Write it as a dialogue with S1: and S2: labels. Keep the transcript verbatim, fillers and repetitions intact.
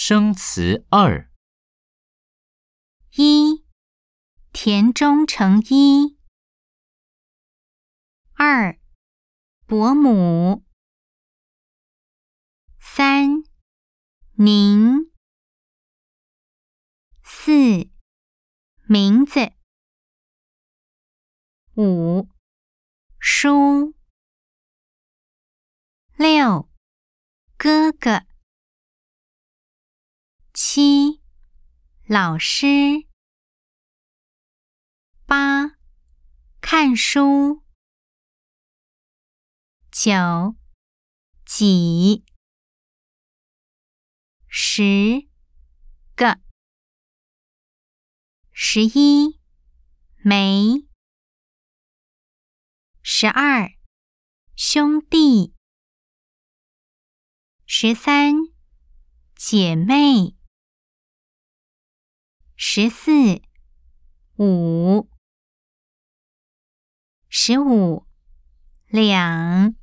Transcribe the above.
S1: 生词二。
S2: 一、田中成一。二、伯母。三、您。四、名字。五、书。六、哥哥。七、老师。八、看书。九、几。十个。十一、没。十二、兄弟。十三、姐妹。十四、五。十五、两。